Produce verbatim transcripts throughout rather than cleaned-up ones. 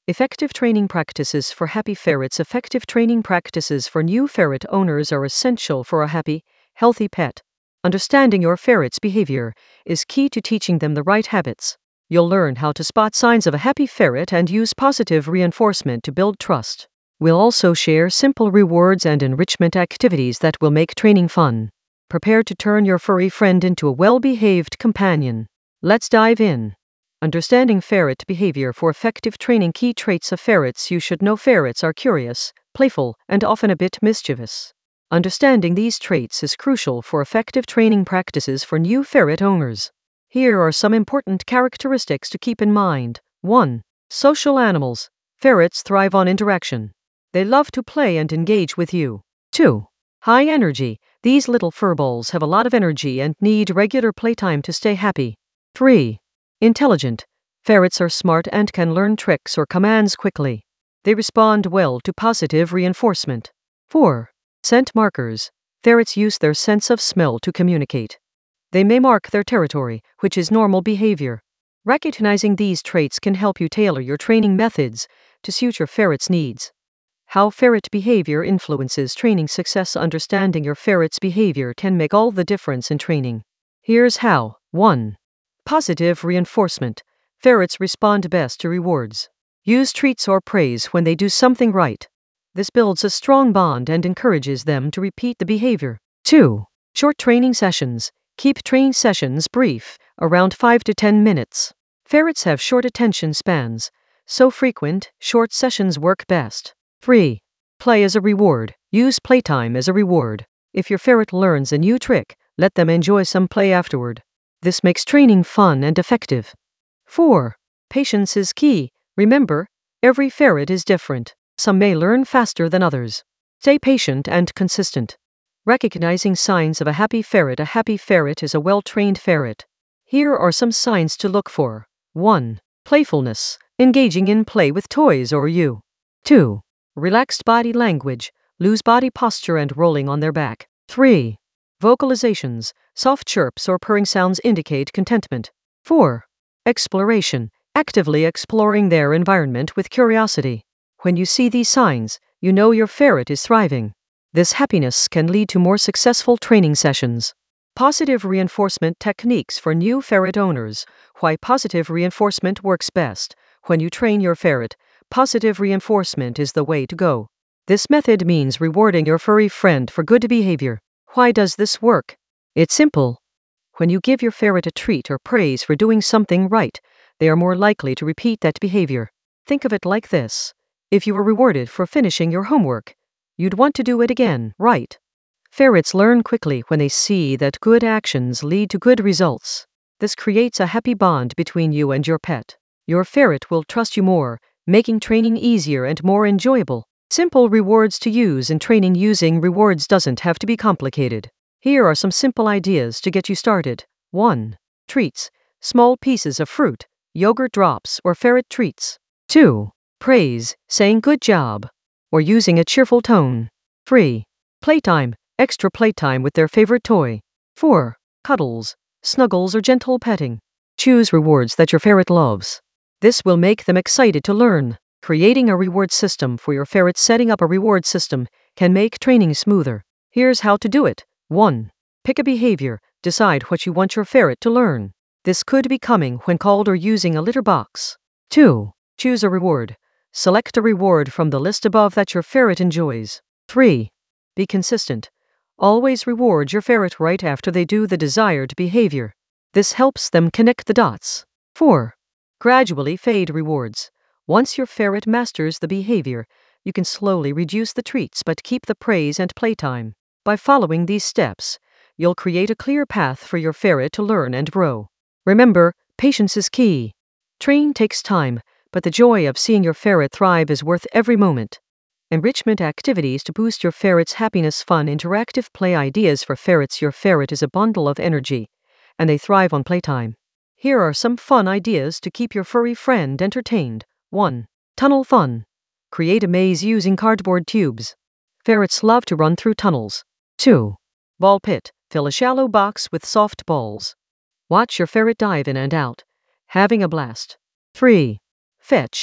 Effective training practices for happy ferrets. Effective training practices for new ferret owners are essential for a happy, healthy pet. Understanding your ferret's behavior is key to teaching them the right habits. You'll learn how to spot signs of a happy ferret and use positive reinforcement to build trust. We'll also share simple rewards and enrichment activities that will make training fun. Prepare to turn your furry friend into a well-behaved companion. Let's dive in. Understanding ferret behavior for effective training. Key traits of ferrets you should know. Ferrets are curious, playful, and often a bit mischievous. Understanding these traits is crucial for effective training practices for new ferret owners. Here are some important characteristics to keep in mind. one. Social animals. Ferrets thrive on interaction. They love to play and engage with you. two. High energy. These little furballs have a lot of energy and need regular playtime to stay happy. three. Intelligent. Ferrets are smart and can learn tricks or commands quickly. They respond well to positive reinforcement. four. Scent markers. Ferrets use their sense of smell to communicate. They may mark their territory, which is normal behavior. Recognizing these traits can help you tailor your training methods to suit your ferret's needs. How ferret behavior influences training success. Understanding your ferret's behavior can make all the difference in training. Here's how. one. Positive reinforcement. Ferrets respond best to rewards. Use treats or praise when they do something right. This builds a strong bond and encourages them to repeat the behavior. two. Short training sessions. Keep training sessions brief, around five to ten minutes. Ferrets have short attention spans, so frequent, short sessions work best. three. Play as a reward. Use playtime as a reward. If your ferret learns a new trick, let them enjoy some play afterward. This makes training fun and effective. four. Patience is key. Remember, every ferret is different. Some may learn faster than others. Stay patient and consistent. Recognizing signs of a happy ferret. A happy ferret is a well-trained ferret. Here are some signs to look for. one. Playfulness. Engaging in play with toys or you. two. Relaxed body language. Loose body posture and rolling on their back. three. Vocalizations. Soft chirps or purring sounds indicate contentment. four. Exploration. Actively exploring their environment with curiosity. When you see these signs, you know your ferret is thriving. This happiness can lead to more successful training sessions. Positive reinforcement techniques for new ferret owners. Why positive reinforcement works best. When you train your ferret, positive reinforcement is the way to go. This method means rewarding your furry friend for good behavior. Why does this work? It's simple. When you give your ferret a treat or praise for doing something right, they are more likely to repeat that behavior. Think of it like this. If you were rewarded for finishing your homework, you'd want to do it again, right? Ferrets learn quickly when they see that good actions lead to good results. This creates a happy bond between you and your pet. Your ferret will trust you more, making training easier and more enjoyable. Simple rewards to use in training. Using rewards doesn't have to be complicated. Here are some simple ideas to get you started. one. Treats. Small pieces of fruit, yogurt drops, or ferret treats. two. Praise, saying good job, or using a cheerful tone. three. Playtime. Extra playtime with their favorite toy. four. Cuddles, snuggles, or gentle petting. Choose rewards that your ferret loves. This will make them excited to learn. Creating a reward system for your ferret. Setting up a reward system can make training smoother. Here's how to do it. one. Pick a behavior. Decide what you want your ferret to learn. This could be coming when called or using a litter box. two. Choose a reward. Select a reward from the list above that your ferret enjoys. three. Be consistent. Always reward your ferret right after they do the desired behavior. This helps them connect the dots. four. Gradually fade rewards. Once your ferret masters the behavior, you can slowly reduce the treats but keep the praise and playtime. By following these steps, you'll create a clear path for your ferret to learn and grow. Remember, patience is key. Training takes time, but the joy of seeing your ferret thrive is worth every moment. Enrichment activities to boost your ferret's happiness. Fun interactive play ideas for ferrets. Your ferret is a bundle of energy, and they thrive on playtime. Here are some fun ideas to keep your furry friend entertained. one. Tunnel fun. Create a maze using cardboard tubes. Ferrets love to run through tunnels. two. Ball pit. Fill a shallow box with soft balls. Watch your ferret dive in and out, having a blast. three. Fetch.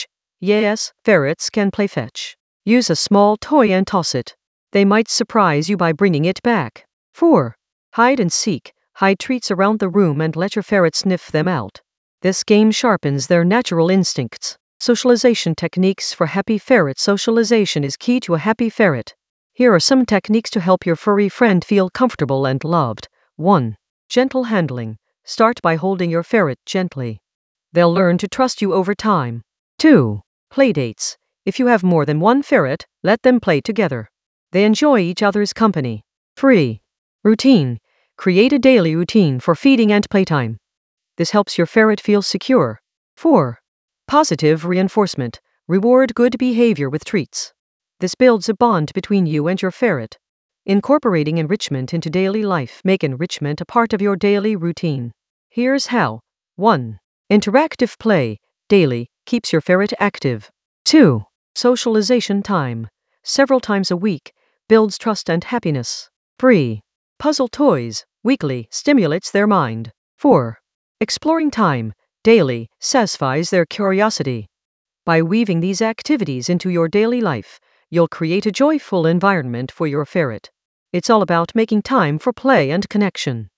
Yes, ferrets can play fetch. Use a small toy and toss it. They might surprise you by bringing it back. four. Hide and seek. Hide treats around the room and let your ferret sniff them out. This game sharpens their natural instincts. Socialization techniques for happy ferrets. Socialization is key to a happy ferret. Here are some techniques to help your furry friend feel comfortable and loved. one. Gentle handling. Start by holding your ferret gently. They'll learn to trust you over time. two. Playdates. If you have more than one ferret, let them play together. They enjoy each other's company. three. Routine. Create a daily routine for feeding and playtime. This helps your ferret feel secure. four. Positive reinforcement. Reward good behavior with treats. This builds a bond between you and your ferret. Incorporating enrichment into daily life. Make enrichment a part of your daily routine. Here's how. one. Interactive play. Daily. Keeps your ferret active. two. Socialization time. Several times a week. Builds trust and happiness. three. Puzzle toys. Weekly. Stimulates their mind. four. Exploring time. Daily. Satisfies their curiosity. By weaving these activities into your daily life, you'll create a joyful environment for your ferret. It's all about making time for play and connection.